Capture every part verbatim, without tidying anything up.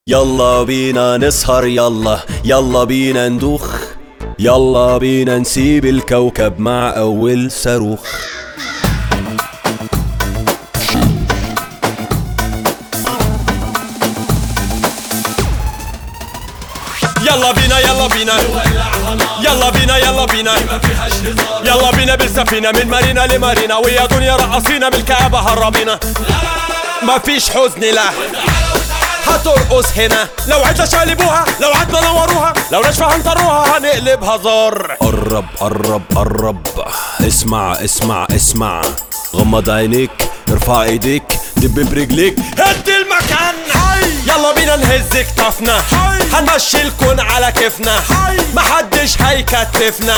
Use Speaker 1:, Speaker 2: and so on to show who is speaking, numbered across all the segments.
Speaker 1: يلا بينا نسهر، يلا يلا بينا ندوخ، يلا بينا نسيب الكوكب مع أول صاروخ.
Speaker 2: يلا بينا يلا بينا يلا بينا يلا بينا يلا بينا بالسفينة من مارينا لمارينا، ويا دنيا رقصينا بالكعبة هربينا. مفيش حزن لا هترقص هنا، لو عدنا شالبوها، لو عدنا نوروها، لو نشفى هنطروها هنقلبها زار.
Speaker 1: قرب قرب قرب، اسمع اسمع اسمع، غمض عينيك، ارفع ايديك، دب برجليك،
Speaker 2: هد المكان. يلا بينا نهز كتافنا، هنمشي الكون على كيفنا، محدش هيكتفنا.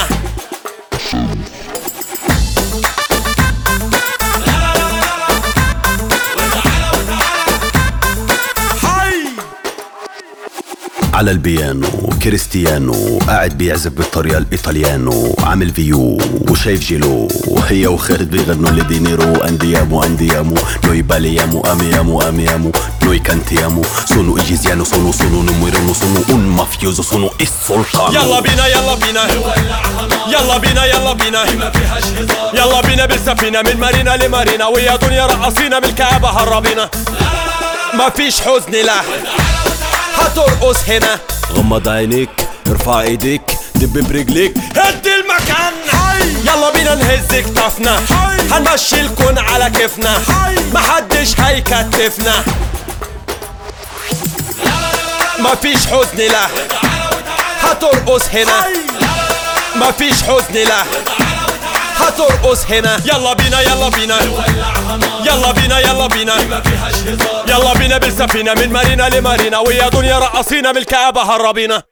Speaker 1: على البيانو كريستيانو قاعد بيعزف بالطريقة الإيطاليانو، عامل فيو وشايف جيلو، هي وخالد بيغنوا لدينيرو. أنديامو أنديامو نوي باليامو أميامو أميامو نوي كانتيامو سونو إيجيزيانو سونو سونو نمويرونو سونو un mafioso سونو السلطان.
Speaker 2: يلا بينا يلا بينا يلا بينا يلا بينا يلا بينا بالسفينة من مارينا لمارينا، ويا دنيا رقصينا بالكعبة هربينا. مفيش حزن لا هترقص هنا،
Speaker 1: غمض عينيك، ارفع ايديك، دب برجليك،
Speaker 2: هد المكان. يلا بينا نهز كتافنا، هنمشي الكون على كيفنا، محدش هيكتفنا. مفيش حزن لا هترقص هنا، مفيش حزن لا هترقص هنا. يلا بينا يلا بينا يلا بينا يلا بينا يلا بينا بالسفينة من مارينا لمارينا، ويا دنيا رقصينا بالكعبة هربينا.